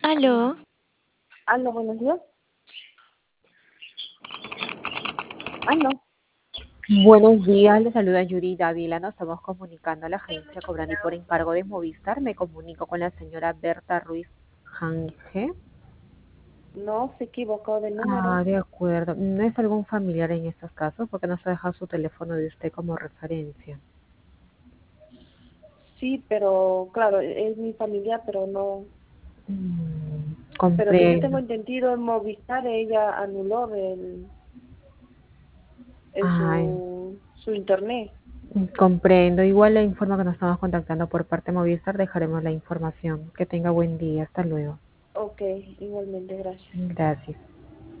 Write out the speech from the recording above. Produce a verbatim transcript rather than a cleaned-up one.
Aló, Aló, buenos días. Aló. Buenos días, le saluda Yuri Dávila. Nos estamos comunicando a la agencia cobrando y por encargo de Movistar. Me comunico con la señora Berta Ruiz Jange. No, se equivocó de número. Ah, de acuerdo. ¿No es algún familiar en estos casos? Porque nos ha dejado su teléfono de usted como referencia. Sí, pero claro, es mi familia, pero no. Mm, Pero que yo tengo comprendo. entendido en Movistar, ella anuló el, el Ay, su, su internet. comprendo. Igual le informo que nos estamos contactando por parte de Movistar. Dejaremos la información. Que tenga buen día. Hasta luego. Ok, igualmente, gracias. Gracias.